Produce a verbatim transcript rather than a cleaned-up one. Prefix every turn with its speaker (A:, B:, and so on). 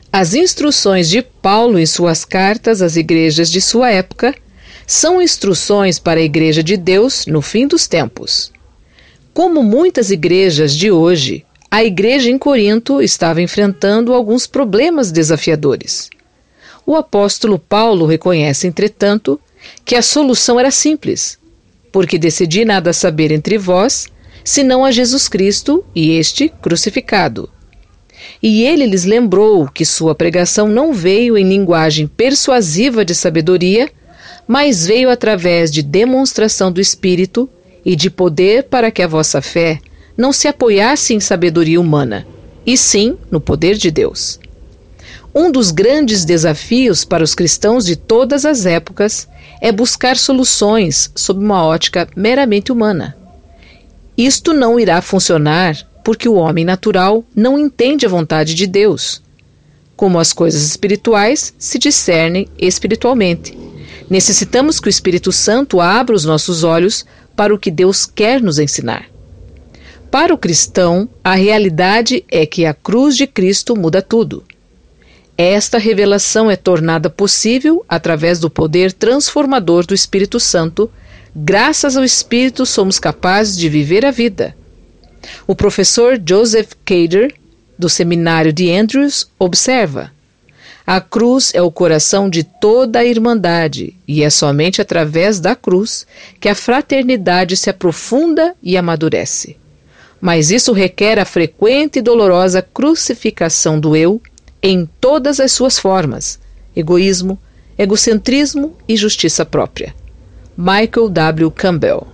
A: As instruções de Paulo em suas cartas às igrejas de sua época são instruções para a Igreja de Deus no fim dos tempos. Como muitas igrejas de hoje, a igreja em Corinto estava enfrentando alguns problemas desafiadores. O apóstolo Paulo reconhece, entretanto, que a solução era simples, porque decidi nada saber entre vós, senão a Jesus Cristo e este crucificado. E ele lhes lembrou que sua pregação não veio em linguagem persuasiva de sabedoria, mas veio através de demonstração do Espírito e de poder, para que a vossa fé não se apoiasse em sabedoria humana, e sim no poder de Deus. Um dos grandes desafios para os cristãos de todas as épocas é buscar soluções sob uma ótica meramente humana. Isto não irá funcionar porque o homem natural não entende a vontade de Deus. Como as coisas espirituais se discernem espiritualmente. Necessitamos que o Espírito Santo abra os nossos olhos para o que Deus quer nos ensinar. Para o cristão, a realidade é que a cruz de Cristo muda tudo. Esta revelação é tornada possível através do poder transformador do Espírito Santo. Graças ao Espírito somos capazes de viver a vida. O professor Joseph Cader, do seminário de Andrews, observa: a cruz é o coração de toda a irmandade, e é somente através da cruz que a fraternidade se aprofunda e amadurece. Mas isso requer a frequente e dolorosa crucificação do eu em todas as suas formas: egoísmo, egocentrismo e justiça própria. Michael W. Campbell.